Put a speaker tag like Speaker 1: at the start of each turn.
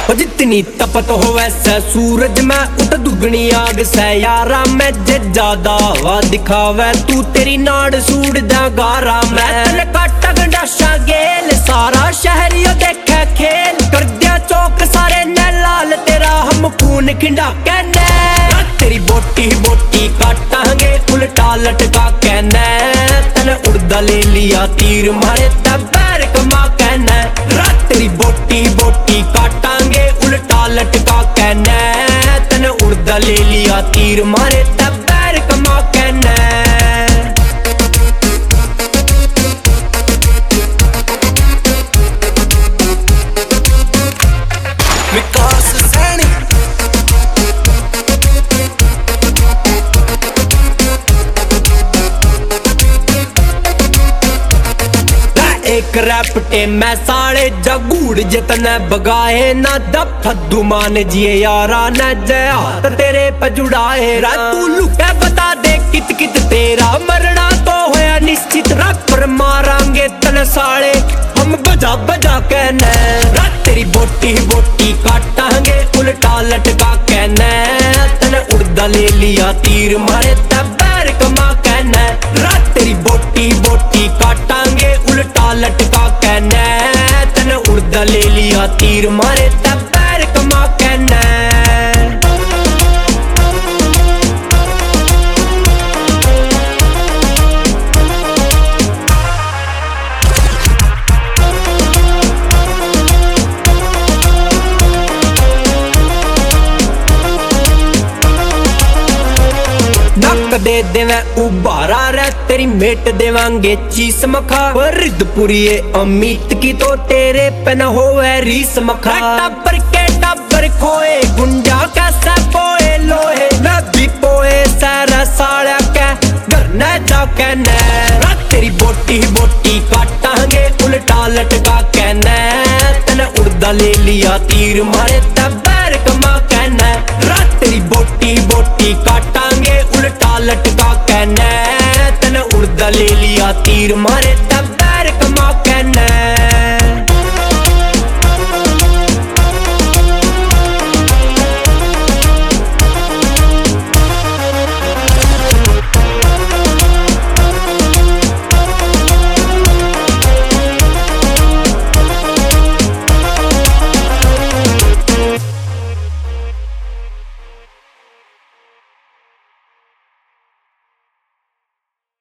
Speaker 1: जितनी तपत हो वैसे सूरज में उठ दुगनी आग से यारा मैं जे ज्यादा हवा दिखावे तू तेरी नाड़ सूड़ दा गारा मैं तन काटा गंडाशा गेल सारा शहरियो देखे खेल कर दिया चौक सारे ने लाल तेरा हम खून खिंडा कहने तेरी बोटी बोटी काटांगे उल्टा लटका कहने तन उड़दा ले लिया तीर मारे तब पैर कमा कहने तेरी बोटी बोटी काटांगे उल्टा लटका कहने तन उड़दा ले लिया तीर मारे तब पैर कमा कहने
Speaker 2: विकास सैनी
Speaker 1: एक रैपटे मैं साले जगूड़ जितने बगाए ना दब फद्दू मान जिए यारा न जया तेरे पे जुड़ाए तू लुके बता दे कित कित तेरा मरना तो होया निश्चित रख पर मारांगे तन साले हम बजा बजा कहने तेरी बोटी बोटी काटांगे उल्टा लटका कहने तन उड़दा ले लिया तीर मारे तब पैर कमा कहने तेरी बोटी बोटी काटांगे उल्टा लटका कहने तन उड़दा ले लिया तीर मारे तब पैर कमा कहने दे देवे उबारा रे तेरी मेट देवांगे चीस मखा रिदपुरी अमित की तो तेरे पे न होवे रीस मखा टब्बर के टब्बर खोए गुंडा कैसे पोए लोहे न भी पोए सारा साड़ा के घर न जाओ कहने तेरी बोटी बोटी काटांगे उल्टा लटका कहने तन उड़दा ले लिया तीर मारे तब पैर कमा कहने तेरी बोटी बोटी काटांगे उल्टा लटका कहने तन उड़दा ले लिया तीर मारे तब